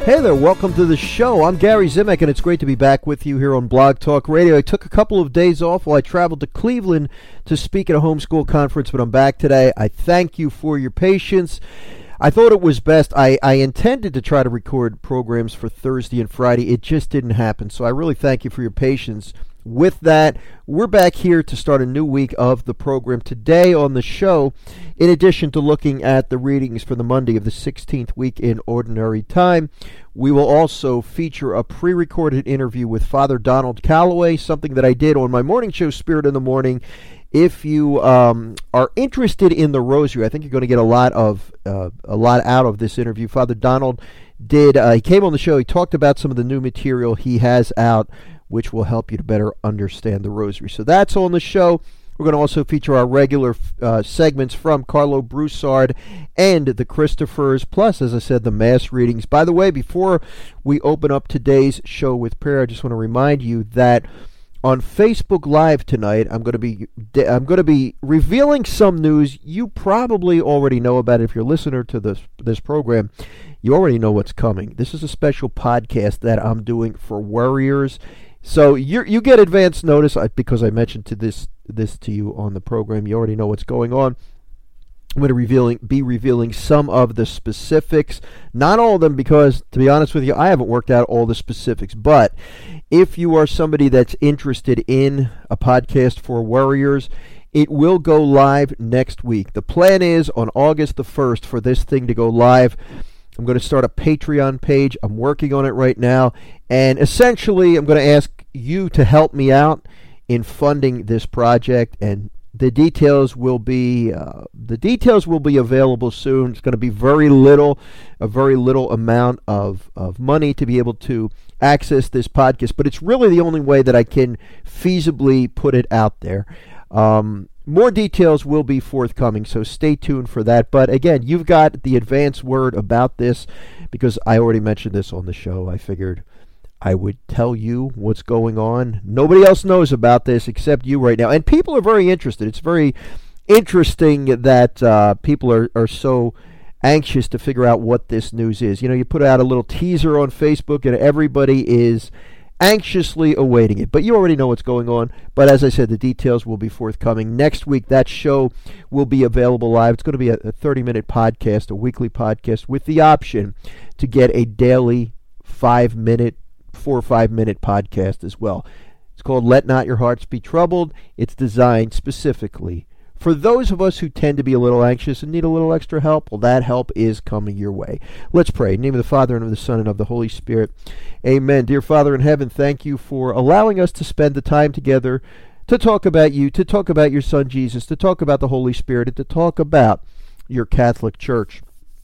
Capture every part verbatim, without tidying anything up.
Hey there, welcome to the show. I'm Gary Zimek, and it's great to be back with you here on Blog Talk Radio. I took a couple of days off while I traveled to Cleveland to speak at a homeschool conference, but I'm back today. I thank you for your patience. I thought it was best. I, I intended to try to record programs for Thursday and Friday. It just didn't happen, so I really thank you for your patience. With that, we're back here to start a new week of the program. Today on the show, in addition to looking at the readings for the Monday of the sixteenth week in Ordinary Time, we will also feature a pre-recorded interview with Father Donald Calloway, something that I did on my morning show, Spirit in the Morning. If you um, are interested in the Rosary, I think you're going to get a lot of uh, a lot out of this interview. Father Donald did. Uh, he came on the show. He talked about some of the new material he has out, which will help you to better understand the Rosary. So that's on the show. We're going to also feature our regular uh, segments from Carlo Broussard and the Christophers, plus, as I said, the Mass readings. By the way, before we open up today's show with prayer, I just want to remind you that on Facebook Live tonight, I'm going to be I'm going to be revealing some news you probably already know about. If you're a listener to this this program, you already know what's coming. This is a special podcast that I'm doing for worriers. So you you get advance notice because I mentioned to this this to you on the program. You already know what's going on. I'm going to revealing be revealing some of the specifics, not all of them, because to be honest with you, I haven't worked out all the specifics. But if you are somebody that's interested in a podcast for worriers, it will go live next week. The plan is on August the first for this thing to go live. I'm going to start a Patreon page. I'm working on it right now. And essentially, I'm going to ask you to help me out in funding this project. And the details will be uh, the details will be available soon. It's going to be very little, a very little amount of, of money to be able to access this podcast. But it's really the only way that I can feasibly put it out there. Um, More details will be forthcoming, so stay tuned for that. But again, you've got the advance word about this because I already mentioned this on the show. I figured I would tell you what's going on. Nobody else knows about this except you right now. And people are very interested. It's very interesting that uh, people are, are so anxious to figure out what this news is. You know, you put out a little teaser on Facebook and everybody is anxiously awaiting it. But you already know what's going on. But as I said, the details will be forthcoming. Next week, that show will be available live. It's going to be a thirty-minute podcast, a weekly podcast, with the option to get a daily five-minute, four or five-minute podcast as well. It's called Let Not Your Hearts Be Troubled. It's designed specifically for those of us who tend to be a little anxious and need a little extra help. Well, that help is coming your way. Let's pray. In the name of the Father, and of the Son, and of the Holy Spirit. Amen. Dear Father in heaven, thank you for allowing us to spend the time together to talk about you, to talk about your Son Jesus, to talk about the Holy Spirit, and to talk about your Catholic Church.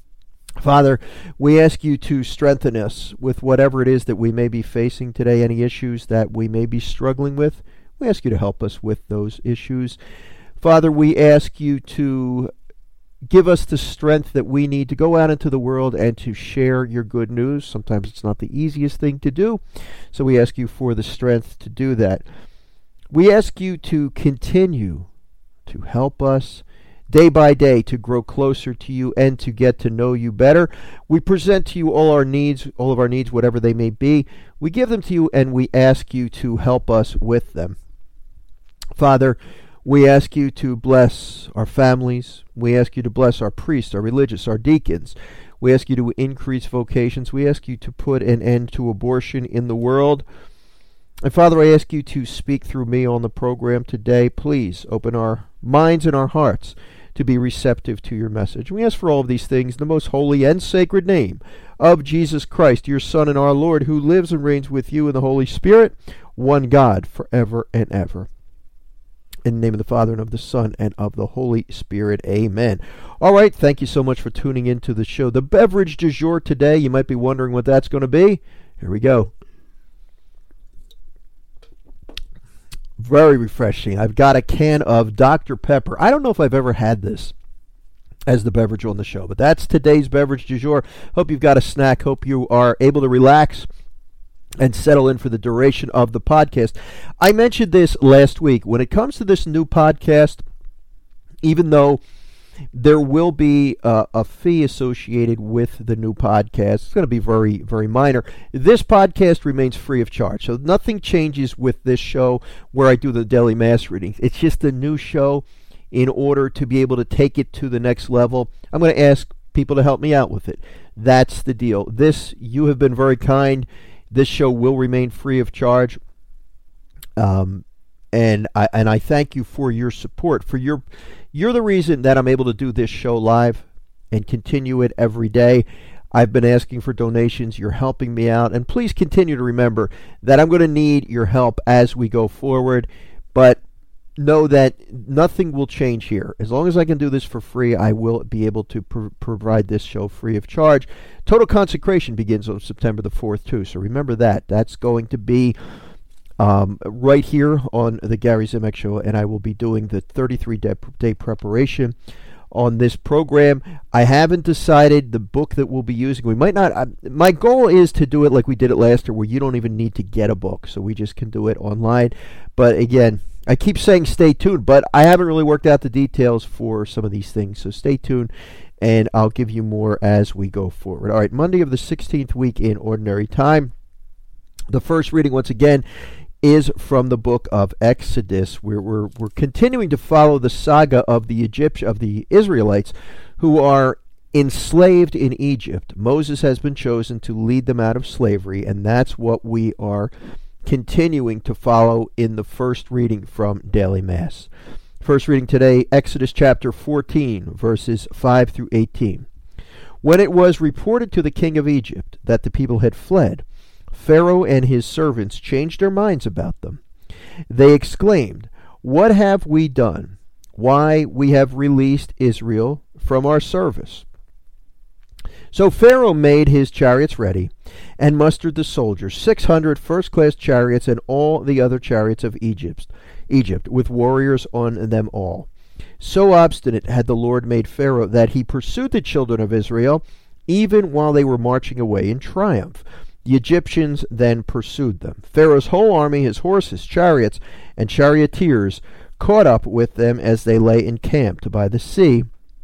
Father, we ask you to strengthen us with whatever it is that we may be facing today, any issues that we may be struggling with. We ask you to help us with those issues. Father, we ask you to give us the strength that we need to go out into the world and to share your good news. Sometimes it's not the easiest thing to do, so we ask you for the strength to do that. We ask you to continue to help us day by day to grow closer to you and to get to know you better. We present to you all our needs, all of our needs, whatever they may be. We give them to you and we ask you to help us with them. Father, we ask you to bless our families. We ask you to bless our priests, our religious, our deacons. We ask you to increase vocations. We ask you to put an end to abortion in the world. And Father, I ask you to speak through me on the program today. Please open our minds and our hearts to be receptive to your message. We ask for all of these things in the most holy and sacred name of Jesus Christ, your Son and our Lord, who lives and reigns with you in the Holy Spirit, one God, forever and ever. In the name of the Father, and of the Son, and of the Holy Spirit. Amen. All right, thank you so much for tuning into the show. The beverage du jour today, you might be wondering what that's going to be. Here we go. Very refreshing. I've got a can of Doctor Pepper. I don't know if I've ever had this as the beverage on the show, but that's today's beverage du jour. Hope you've got a snack. Hope you are able to relax and settle in for the duration of the podcast. I mentioned this last week. When it comes to this new podcast, even though There will be uh, a fee associated with the new podcast. It's going to be very, very minor. This podcast remains free of charge, so nothing changes with this show where I do the daily mass readings. It's just a new show. In order to be able to take it to the next level, I'm going to ask people to help me out with it. That's the deal. This, you have been very kind. This show will remain free of charge. Um, and I and I thank you for your support. For your, you're the reason that I'm able to do this show live and continue it every day. I've been asking for donations. You're helping me out. And please continue to remember that I'm going to need your help as we go forward. But know that nothing will change here. As long as I can do this for free, I will be able to pr- provide this show free of charge. Total Consecration begins on September the fourth, too. So remember that. That's going to be um, right here on the Gary Zimek Show, and I will be doing the thirty-three day preparation on this program. I haven't decided the book that we'll be using. We might not. I, my goal is to do it like we did it last year, where you don't even need to get a book, so we just can do it online. But again, I keep saying stay tuned, but I haven't really worked out the details for some of these things. So stay tuned, and I'll give you more as we go forward. All right, Monday of the sixteenth week in Ordinary Time. The first reading, once again, is from the book of Exodus. We're, we're, we're continuing to follow the saga of the Egypt, of the Israelites who are enslaved in Egypt. Moses has been chosen to lead them out of slavery, and that's what we are continuing to follow in the first reading from Daily Mass. First reading today, Exodus chapter fourteen, verses five through eighteen. When it was reported to the king of Egypt that the people had fled, Pharaoh and his servants changed their minds about them. They exclaimed, "What have we done? Why, we have released Israel from our service." So Pharaoh made his chariots ready and mustered the soldiers, six hundred first-class chariots and all the other chariots of Egypt, Egypt, with warriors on them all. So obstinate had the Lord made Pharaoh that he pursued the children of Israel even while they were marching away in triumph. The Egyptians then pursued them. Pharaoh's whole army, his horses, chariots, and charioteers caught up with them as they lay encamped by the sea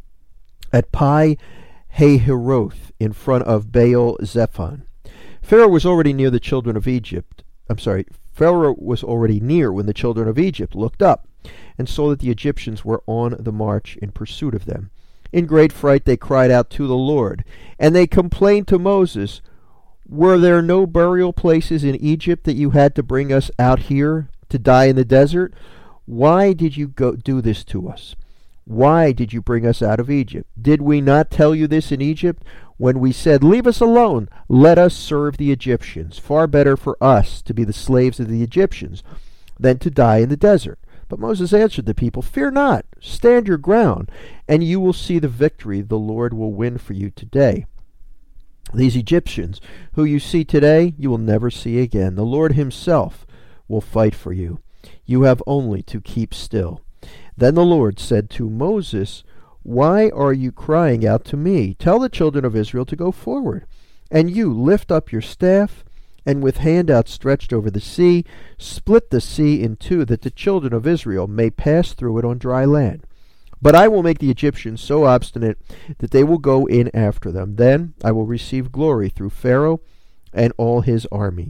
at Pi Hahiroth in front of Baal Zephon. Pharaoh was already near the children of Egypt. I'm sorry, Pharaoh was already near when the children of Egypt looked up and saw that the Egyptians were on the march in pursuit of them. In great fright they cried out to the Lord, and they complained to Moses, "Were there no burial places in Egypt that you had to bring us out here to die in the desert? Why did you go do this to us? Why did you bring us out of Egypt? Did we not tell you this in Egypt when we said, 'Leave us alone, let us serve the Egyptians'? Far better for us to be the slaves of the Egyptians than to die in the desert." But Moses answered the people, "Fear not, stand your ground, and you will see the victory the Lord will win for you today. These Egyptians who you see today, you will never see again. The Lord himself will fight for you. You have only to keep still." Then the Lord said to Moses, "Why are you crying out to me? Tell the children of Israel to go forward. And you lift up your staff, and with hand outstretched over the sea, split the sea in two, that the children of Israel may pass through it on dry land. But I will make the Egyptians so obstinate that they will go in after them. Then I will receive glory through Pharaoh and all his army,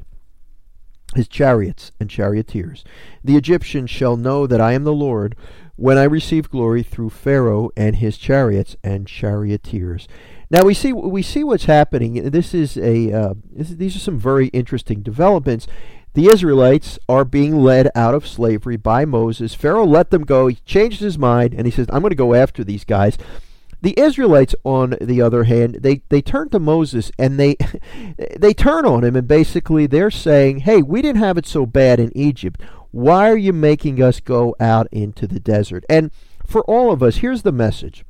his chariots and charioteers. The Egyptians shall know that I am the Lord when I receive glory through Pharaoh and his chariots and charioteers." Now we see we see what's happening. This is a uh, this, these are some very interesting developments. The Israelites are being led out of slavery by Moses. Pharaoh let them go. He changed his mind, and he says, "I'm going to go after these guys." The Israelites, on the other hand, they, they turn to Moses, and they they turn on him, and basically they're saying, "Hey, we didn't have it so bad in Egypt. Why are you making us go out into the desert?" And for all of us, here's the message.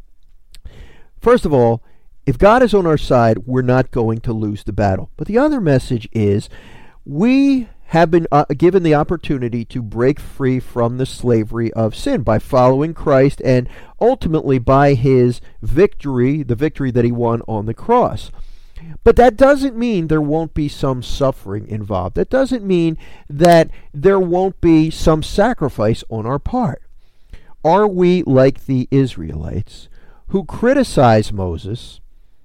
First of all, if God is on our side, we're not going to lose the battle. But the other message is, we have been uh, given the opportunity to break free from the slavery of sin by following Christ and ultimately by his victory, the victory that he won on the cross. But that doesn't mean there won't be some suffering involved. That doesn't mean that there won't be some sacrifice on our part. are we like the Israelites who criticize Moses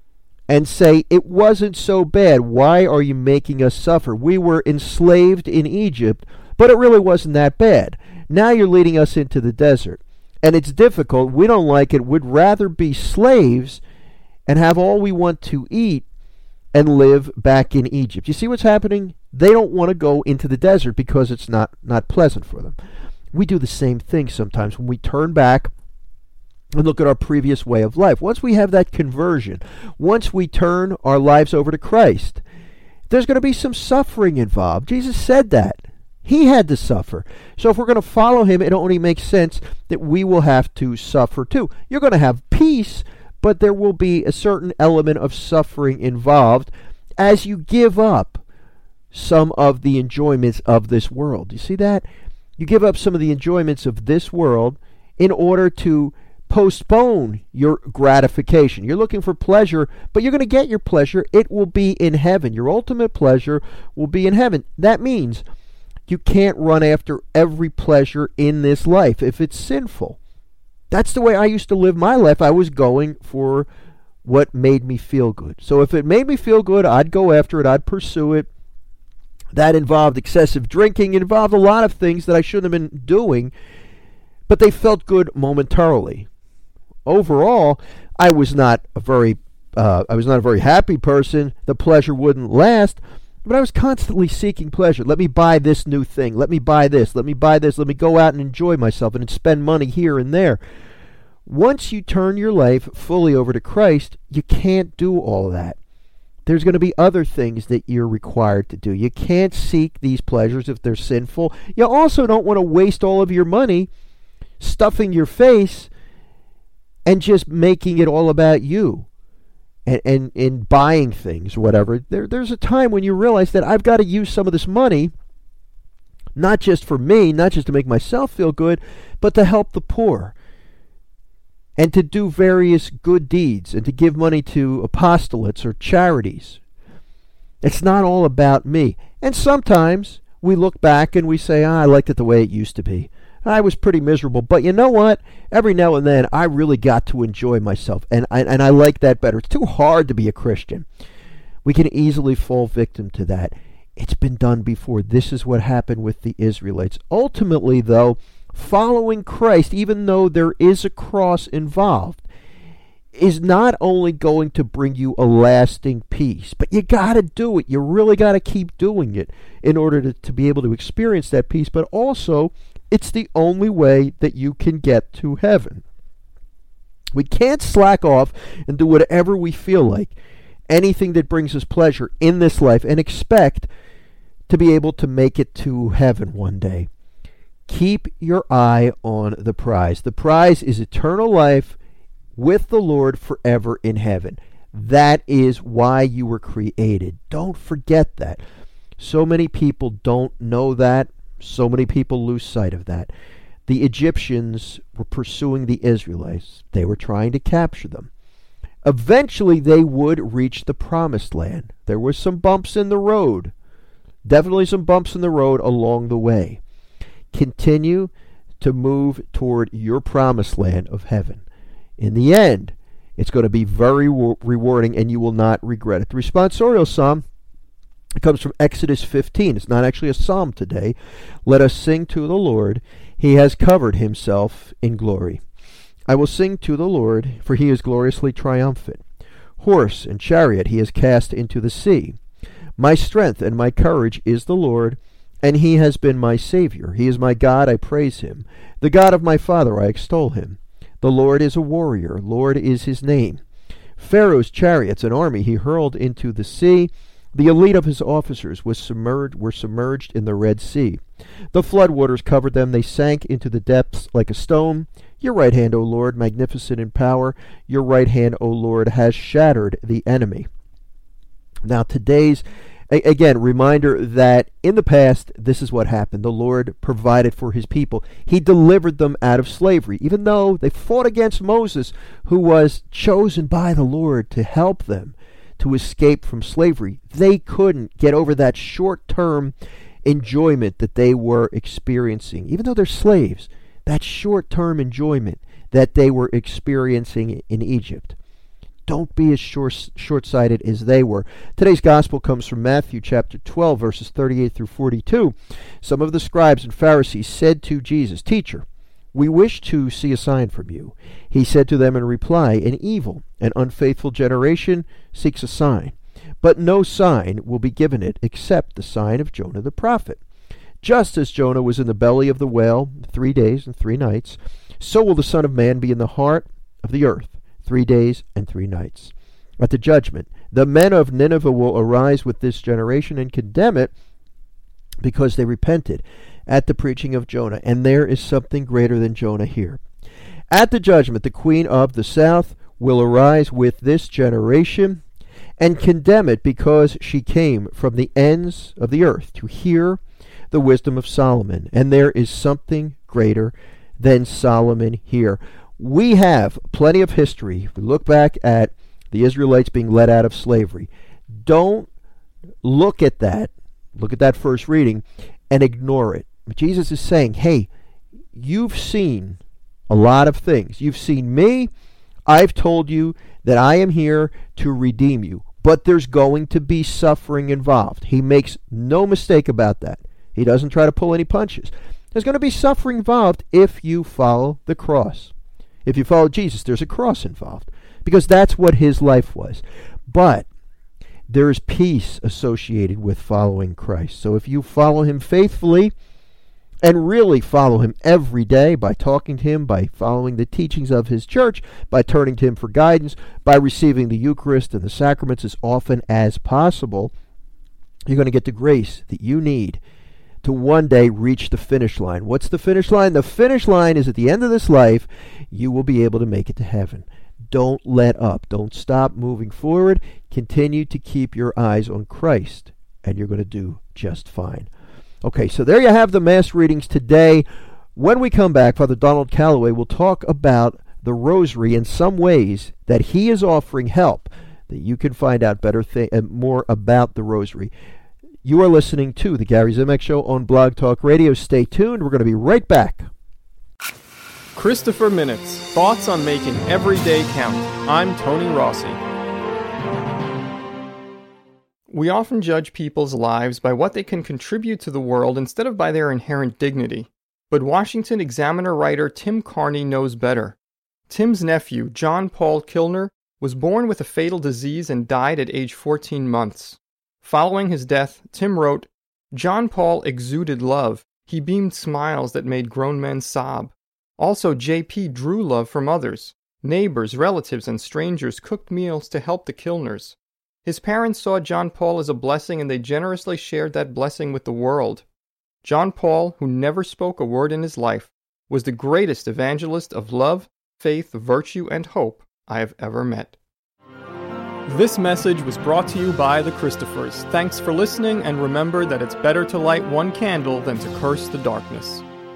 and say, it wasn't so bad, why are you making us suffer? We were enslaved in Egypt, but it really wasn't that bad. Now you're leading us into the desert, and it's difficult, we don't like it, we'd rather be slaves and have all we want to eat and live back in Egypt. You see what's happening? They don't want to go into the desert because it's not, not pleasant for them. We do the same thing sometimes when we turn back and look at our previous way of life. Once we have that conversion, once we turn our lives over to Christ, there's going to be some suffering involved. Jesus said that. He had to suffer. So if we're going to follow him, it only makes sense that we will have to suffer too. You're going to have peace, but there will be a certain element of suffering involved as you give up some of the enjoyments of this world. You see that? You give up some of the enjoyments of this world in order to postpone your gratification. You're looking for pleasure, but you're going to get your pleasure. It will be in heaven. Your ultimate pleasure will be in heaven. That means you can't run after every pleasure in this life if it's sinful. That's the way I used to live my life. I was going for what made me feel good. So if it made me feel good, I'd go after it. I'd pursue it. That involved excessive drinking. It involved a lot of things that I shouldn't have been doing, but they felt good momentarily. Overall, I was not a very, uh, I was not a very happy person. The pleasure wouldn't last, but I was constantly seeking pleasure. Let me buy this new thing. Let me buy this. Let me buy this. Let me go out and enjoy myself and spend money here and there. Once you turn your life fully over to Christ, you can't do all of that. There's going to be other things that you're required to do. You can't seek these pleasures if they're sinful. You also don't want to waste all of your money stuffing your face and just making it all about you and, and, and buying things or whatever. There, there's a time when you realize that I've got to use some of this money, not just for me, not just to make myself feel good, but to help the poor and to do various good deeds and to give money to apostolates or charities. It's not all about me. And sometimes we look back and we say, ah, I liked it the way it used to be. I was pretty miserable, but you know what? Every now and then, I really got to enjoy myself, and I, and I like that better. It's too hard to be a Christian. We can easily fall victim to that. It's been done before. This is what happened with the Israelites. Ultimately, though, following Christ, even though there is a cross involved, is not only going to bring you a lasting peace, but you got to do it. You really got to keep doing it in order to, to be able to experience that peace, but also it's the only way that you can get to heaven. We can't slack off and do whatever we feel like, anything that brings us pleasure in this life, and expect to be able to make it to heaven one day. Keep your eye on the prize. The prize is eternal life with the Lord forever in heaven. That is why you were created. Don't forget that. So many people don't know that. So many people lose sight of that. The Egyptians were pursuing the Israelites. They were trying to capture them. Eventually, they would reach the promised land. There were some bumps in the road. Definitely some bumps in the road along the way. Continue to move toward your promised land of heaven. In the end, it's going to be very rewarding, and you will not regret it. The responsorial psalm, it comes from Exodus fifteen. It's not actually a psalm today. Let us sing to the Lord. He has covered himself in glory. I will sing to the Lord, for he is gloriously triumphant. Horse and chariot he has cast into the sea. My strength and my courage is the Lord, and he has been my Savior. He is my God, I praise him. The God of my father, I extol him. The Lord is a warrior. Lord is his name. Pharaoh's chariots and army he hurled into the sea. The elite of his officers was submerged, were submerged in the Red Sea. The floodwaters covered them. They sank into the depths like a stone. Your right hand, O Lord, magnificent in power. Your right hand, O Lord, has shattered the enemy. Now today's, again, reminder that in the past, this is what happened. The Lord provided for his people. He delivered them out of slavery, even though they fought against Moses, who was chosen by the Lord to help them to escape from slavery. They couldn't get over that short-term enjoyment that they were experiencing. Even though they're slaves, that short-term enjoyment that they were experiencing in Egypt. Don't be as short, short-sighted as they were. Today's gospel comes from Matthew chapter twelve, verses thirty-eight through forty-two. Some of the scribes and Pharisees said to Jesus, "Teacher, we wish to see a sign from you." He said to them in reply, "An evil and unfaithful generation seeks a sign, but no sign will be given it except the sign of Jonah the prophet. Just as Jonah was in the belly of the whale three days and three nights, so will the Son of Man be in the heart of the earth three days and three nights. At the judgment, the men of Nineveh will arise with this generation and condemn it, because they repented at the preaching of Jonah, and there is something greater than Jonah here. At the judgment, the queen of the south will arise with this generation and condemn it, because she came from the ends of the earth to hear the wisdom of Solomon, and there is something greater than Solomon here." We have plenty of history. If we look back at the Israelites being led out of slavery, don't look at that, look at that first reading, and ignore it. Jesus is saying, hey, you've seen a lot of things. You've seen me. I've told you that I am here to redeem you. But there's going to be suffering involved. He makes no mistake about that. He doesn't try to pull any punches. There's going to be suffering involved if you follow the cross. If you follow Jesus, there's a cross involved, because that's what his life was. But there is peace associated with following Christ. So if you follow him faithfully and really follow him every day by talking to him, by following the teachings of his church, by turning to him for guidance, by receiving the Eucharist and the sacraments as often as possible, you're going to get the grace that you need to one day reach the finish line. What's the finish line? The finish line is at the end of this life, you will be able to make it to heaven. Don't let up. Don't stop moving forward. Continue to keep your eyes on Christ, and you're going to do just fine. Okay, so there you have the Mass readings today. When we come back, Father Donald Calloway will talk about the Rosary and some ways that he is offering help, that you can find out better th- more about the Rosary. You are listening to The Gary Zimek Show on Blog Talk Radio. Stay tuned. We're going to be right back. Christopher Minutes, thoughts on making every day count. I'm Tony Rossi. We often judge people's lives by what they can contribute to the world instead of by their inherent dignity. But Washington Examiner writer Tim Carney knows better. Tim's nephew, John Paul Kilner, was born with a fatal disease and died at age fourteen months. Following his death, Tim wrote, "John Paul exuded love. He beamed smiles that made grown men sob. Also, J P drew love from others. Neighbors, relatives, and strangers cooked meals to help the Kilners. His parents saw John Paul as a blessing, and they generously shared that blessing with the world. John Paul, who never spoke a word in his life, was the greatest evangelist of love, faith, virtue, and hope I have ever met." This message was brought to you by the Christophers. Thanks for listening, and remember that it's better to light one candle than to curse the darkness.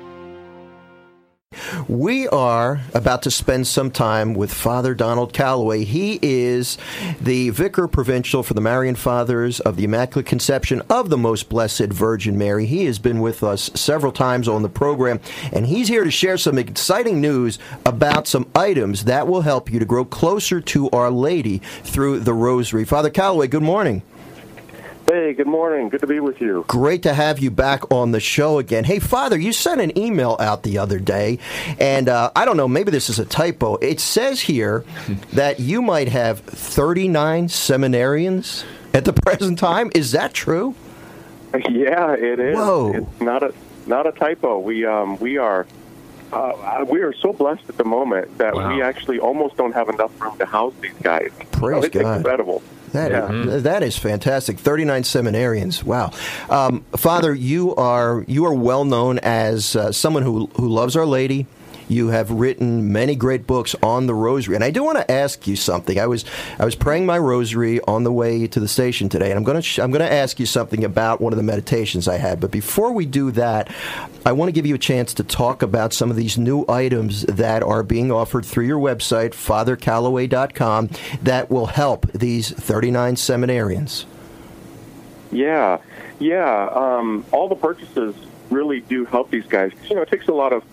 We are about to spend some time with Father Donald Calloway. He is the Vicar Provincial for the Marian Fathers of the Immaculate Conception of the Most Blessed Virgin Mary. He has been with us several times on the program, and he's here to share some exciting news about some items that will help you to grow closer to Our Lady through the Rosary. Father Calloway, good morning. Hey, good morning. Good to be with you. Great to have you back on the show again. Hey, Father, you sent an email out the other day, and uh, I don't know, maybe this is a typo. It says here that you might have thirty-nine seminarians at the present time. Is that true? Yeah, it is. Whoa. It's not a not a typo. We um we are uh, we are so blessed at the moment that wow. we actually almost don't have enough room to house these guys. Praise so it's God. Incredible. That, yeah. is, that is fantastic. thirty-nine seminarians. Wow. Um, Father, you are you are well known as uh, someone who who loves Our Lady. You have written many great books on the Rosary, and I do want to ask you something. I was I was praying my Rosary on the way to the station today, and I'm going to sh- I'm going to ask you something about one of the meditations I had. But before we do that, I want to give you a chance to talk about some of these new items that are being offered through your website, father calloway dot com, that will help these thirty-nine seminarians. Yeah, yeah. Um, all the purchases really do help these guys. You know, it takes a lot of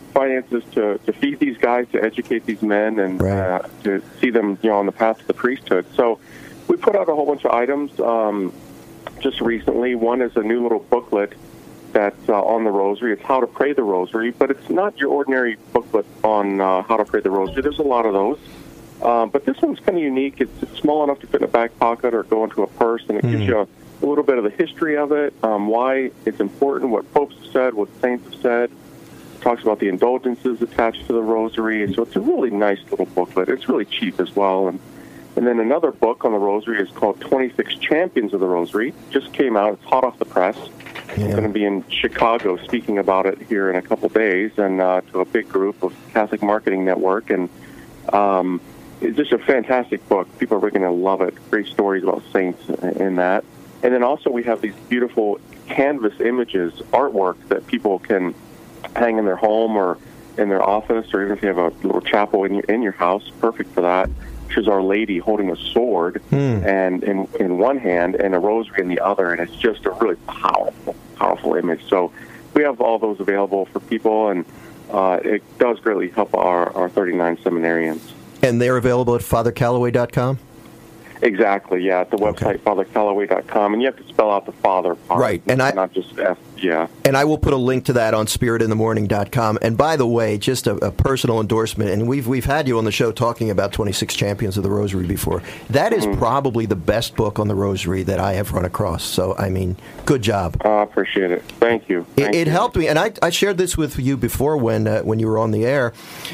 finances to, to feed these guys, to educate these men, and right. uh, to see them, you know, on the path to the priesthood. So we put out a whole bunch of items um, just recently. One is a new little booklet that's uh, on the rosary. It's how to pray the rosary, but it's not your ordinary booklet on uh, how to pray the rosary. There's a lot of those. Uh, but this one's kind of unique. It's, it's small enough to fit in a back pocket or go into a purse, and it mm. gives you a, a little bit of the history of it, um, why it's important, what popes have said, what saints have said. It talks about the indulgences attached to the rosary. So it's a really nice little booklet. It's really cheap as well. And, and then another book on the rosary is called twenty-six Champions of the Rosary. Just came out. It's hot off the press. Yeah. I'm going to be in Chicago speaking about it here in a couple days, and uh, to a big group of Catholic Marketing Network. And um, it's just a fantastic book. People are really going to love it. Great stories about saints in that. And then also we have these beautiful canvas images, artwork that people can hang in their home or in their office, or even if you have a little chapel in your, in your house, perfect for that. Which is Our Lady holding a sword mm. and in, in one hand and a rosary in the other, and it's just a really powerful, powerful image. So we have all those available for people, and uh, it does greatly help our, our thirty-nine seminarians. And they're available at father callaway dot com? Exactly, yeah, at the website, okay. father callaway dot com, and you have to spell out the Father part. Right, and I not just F, yeah. And I will put a link to that on spirit in the morning dot com. And by the way, just a, a personal endorsement, and we've we've had you on the show talking about twenty-six Champions of the Rosary before. That is mm-hmm. probably the best book on the Rosary that I have run across. So, I mean, good job. I uh, appreciate it. Thank you. Thank it it you. helped me, and I, I shared this with you before when uh, when you were on the air.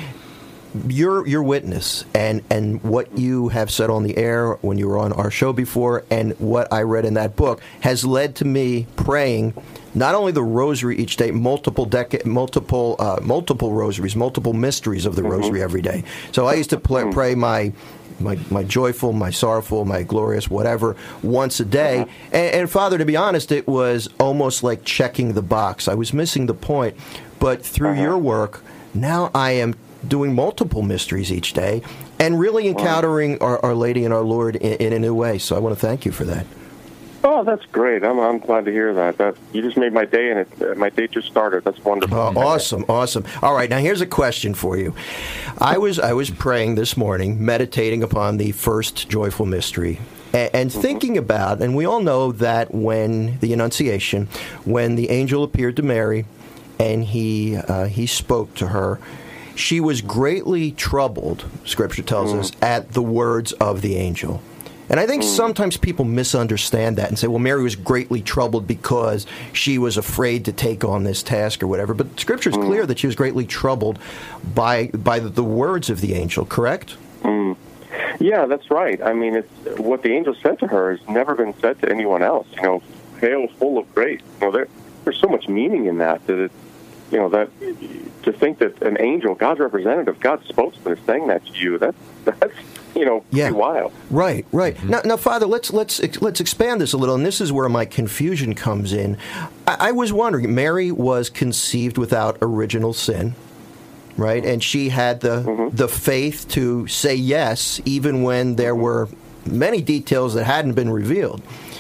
Your your witness and, and what you have said on the air when you were on our show before, and what I read in that book has led to me praying not only the Rosary each day, multiple deca- multiple uh, multiple rosaries, multiple mysteries of the mm-hmm. Rosary every day. So I used to play, pray my. My, my joyful, my sorrowful, my glorious, whatever, once a day. Uh-huh. And, and, Father, to be honest, it was almost like checking the box. I was missing the point. But through uh-huh. your work, now I am doing multiple mysteries each day and really encountering wow. our, our Lady and our Lord in, in a new way. So I want to thank you for that. Oh, that's great. I'm I'm glad to hear that. That you just made my day, and it, my day just started. That's wonderful. Oh, awesome, awesome. All right, now here's a question for you. I was I was praying this morning, meditating upon the first joyful mystery, and, and mm-hmm. thinking about, and we all know that when the Annunciation, when the angel appeared to Mary, and he uh, he spoke to her, she was greatly troubled, Scripture tells mm. us, at the words of the angel. And I think mm. sometimes people misunderstand that and say, well, Mary was greatly troubled because she was afraid to take on this task or whatever. But Scripture is mm. clear that she was greatly troubled by by the words of the angel, correct? Mm. Yeah, that's right. I mean, it's what the angel said to her has never been said to anyone else. You know, hail full of grace. You know, there, there's so much meaning in that that it's, you know, that to think that an angel, God's representative, God's spokesman, is saying that to you, that's, that's you know, yeah. pretty wild. Right, right. Mm-hmm. Now, now, Father, let's let's let's expand this a little, and this is where my confusion comes in. I, I was wondering, Mary was conceived without original sin, right? And she had the mm-hmm. the faith to say yes, even when there were many details that hadn't been revealed.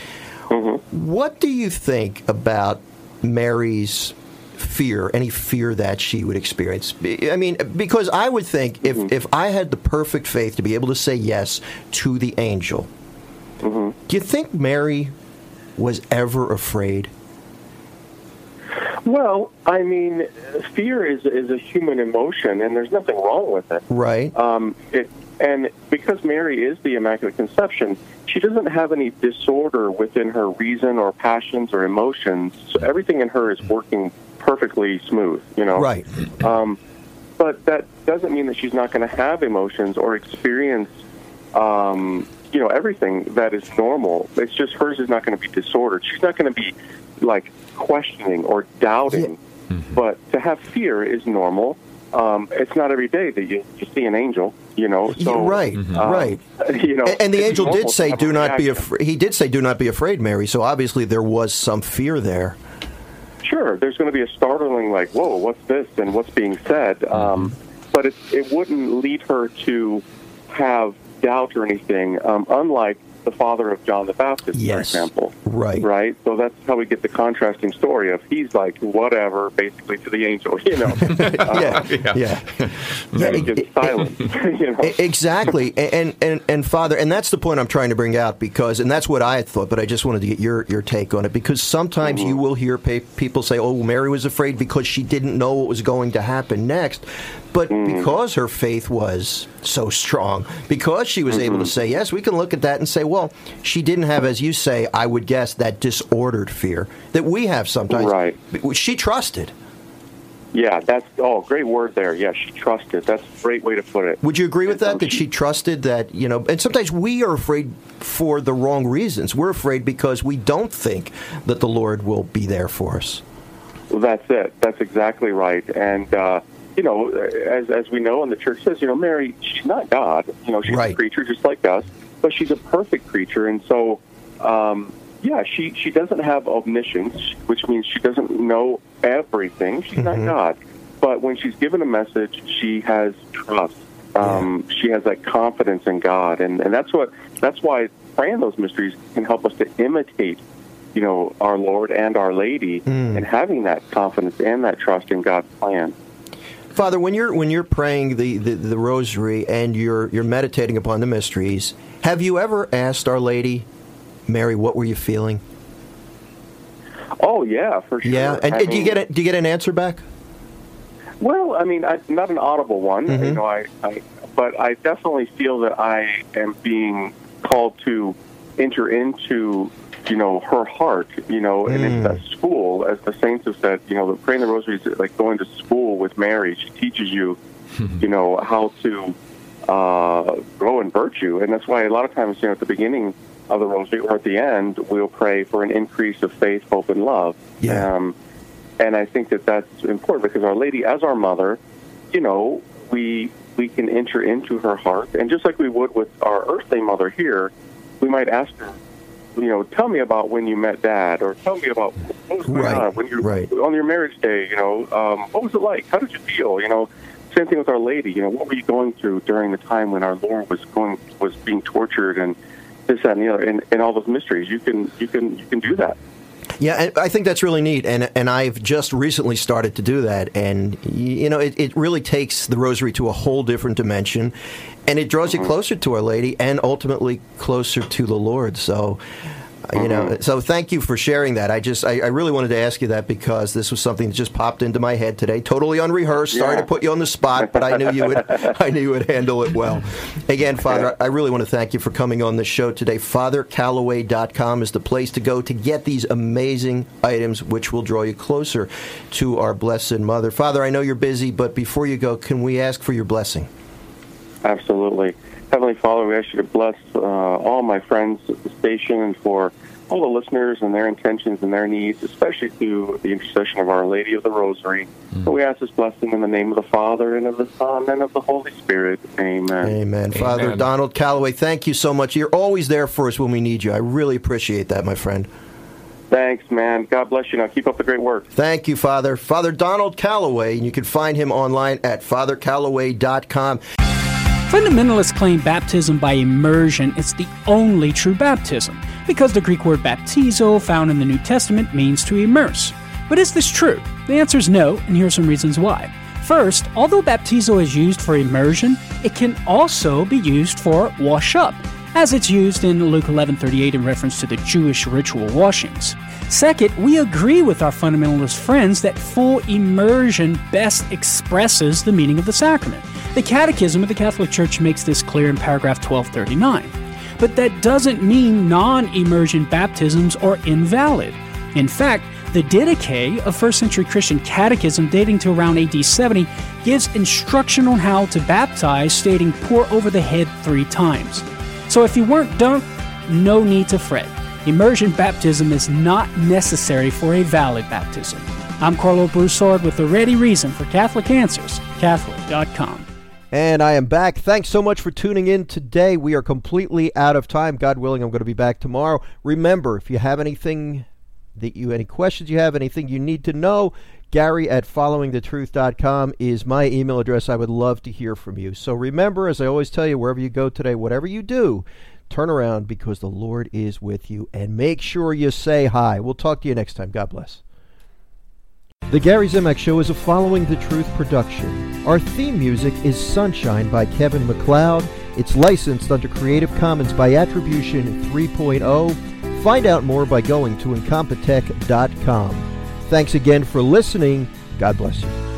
Mm-hmm. What do you think about Mary's fear, any fear that she would experience? I mean, because I would think if, mm-hmm. if I had the perfect faith to be able to say yes to the angel, mm-hmm. do you think Mary was ever afraid? Well, I mean, fear is is a human emotion, and there's nothing wrong with it. Right. Um, it, and because Mary is the Immaculate Conception, she doesn't have any disorder within her reason or passions or emotions. So everything in her is working perfectly smooth, you know. Right. Um, but that doesn't mean that she's not going to have emotions or experience, um, you know, everything that is normal. It's just hers is not going to be disordered. She's not going to be, like, questioning or doubting. Yeah. Mm-hmm. But to have fear is normal. Um, it's not every day that you, you see an angel, you know. So, right, mm-hmm. um, right. You know, and, and the angel did say, "Do not be afraid." He did say, "Do not be afraid, Mary." So obviously there was some fear there. Sure, there's going to be a startling, like, whoa, what's this, and what's being said. Um, but it, it wouldn't lead her to have doubt or anything, um, unlike the father of John the Baptist, yes. for example. Right. Right? So that's how we get the contrasting story of he's like, whatever, basically to the angel, you know. yeah, uh, yeah. yeah. yeah he gets silent, you know. Exactly. And, and, and, Father, and that's the point I'm trying to bring out, because, and that's what I had thought, but I just wanted to get your, your take on it, because sometimes mm-hmm. you will hear pa- people say, oh, Mary was afraid because she didn't know what was going to happen next. But mm. because her faith was so strong, because she was mm-hmm. able to say, yes, we can look at that and say, well, she didn't have, as you say, I would guess, that disordered fear that we have sometimes. Right. She trusted. Yeah, that's, oh, great word there. Yeah, she trusted. That's a great way to put it. Would you agree with that, that she trusted that, you know, and sometimes we are afraid for the wrong reasons. We're afraid because we don't think that the Lord will be there for us. Well, that's it. That's exactly right. And, uh, you know, as as we know, and the church says, you know, Mary, she's not God. You know, she's right. a creature just like us, but she's a perfect creature. And so, um, yeah, she, she doesn't have omniscience, which means she doesn't know everything. She's mm-hmm. not God. But when she's given a message, she has trust. Um, yeah. She has that confidence in God. And, and that's what that's why praying those mysteries can help us to imitate, you know, our Lord and Our Lady, mm. and having that confidence and that trust in God's plan. Father, when you're when you're praying the, the, the rosary and you're you're meditating upon the mysteries, have you ever asked Our Lady, Mary, what were you feeling? Oh yeah, for sure. Yeah, and, and do you get a, do you get an answer back? Well, I mean, I, not an audible one, mm-hmm. you know. I, I but I definitely feel that I am being called to enter into, you know, her heart, you know, and mm. it's that school, as the saints have said, you know, praying the rosary is like going to school with Mary. She teaches you, you know, how to uh, grow in virtue. And that's why a lot of times, you know, at the beginning of the rosary or at the end, we'll pray for an increase of faith, hope, and love. Yeah. Um, and I think that that's important because Our Lady, as our mother, you know, we we can enter into her heart. And just like we would with our earthly mother here, we might ask her, you know, tell me about when you met Dad, or tell me about what was going right, on when you right. on your marriage day. You know, um, what was it like? How did you feel? You know, same thing with Our Lady. You know, what were you going through during the time when our Lord was going was being tortured and this, that, and the other, and, and all those mysteries? You can you can you can do that. Yeah, and I think that's really neat, and and I've just recently started to do that, and you know, it, it really takes the rosary to a whole different dimension, and it draws mm-hmm. you closer to Our Lady and ultimately closer to the Lord. So, you mm-hmm. know, so thank you for sharing that. I just, I, I really wanted to ask you that because this was something that just popped into my head today, totally unrehearsed. Yeah. Sorry to put you on the spot, but I knew you would, I knew you would handle it well. Again, Father, I really want to thank you for coming on the show today. Father Callaway dot com is the place to go to get these amazing items, which will draw you closer to our Blessed Mother. Father, I know you're busy, but before you go, can we ask for your blessing? Absolutely. Heavenly Father, we ask you to bless uh, all my friends at the station and for all the listeners and their intentions and their needs, especially through the intercession of Our Lady of the Rosary. Mm. So we ask this blessing in the name of the Father and of the Son and of the Holy Spirit. Amen. Amen. Father Amen. Donald Callaway, thank you so much. You're always there for us when we need you. I really appreciate that, my friend. Thanks, man. God bless you. Now keep up the great work. Thank you, Father. Father Donald Callaway, and you can find him online at Father Callaway dot com. Fundamentalists claim baptism by immersion is the only true baptism, because the Greek word baptizo, found in the New Testament, means to immerse. But is this true? The answer is no, and here are some reasons why. First, although baptizo is used for immersion, it can also be used for wash up, as it's used in Luke eleven thirty-eight in reference to the Jewish ritual washings. Second, we agree with our fundamentalist friends that full immersion best expresses the meaning of the sacrament. The Catechism of the Catholic Church makes this clear in paragraph twelve thirty-nine. But that doesn't mean non-immersion baptisms are invalid. In fact, the Didache, a first century Christian catechism dating to around A D seventy, gives instruction on how to baptize, stating pour over the head three times. So if you weren't dunked, no need to fret. Immersion baptism is not necessary for a valid baptism. I'm Carlo Broussard with the ready reason for Catholic Answers, Catholic dot com. And I am back. Thanks so much for tuning in today. We are completely out of time. God willing, I'm going to be back tomorrow. Remember, if you have anything that you, any questions you have, anything you need to know, Gary at following the truth dot com is my email address. I would love to hear from you. So remember, as I always tell you, wherever you go today, whatever you do, Turn around because the Lord is with you, and make sure you say hi. We'll talk to you next time. God bless. The Gary Zimak Show is a Following the Truth production. Our theme music is Sunshine by Kevin MacLeod. It's licensed under Creative Commons by Attribution three point oh. Find out more by going to incompetech dot com. Thanks again for listening. God bless you.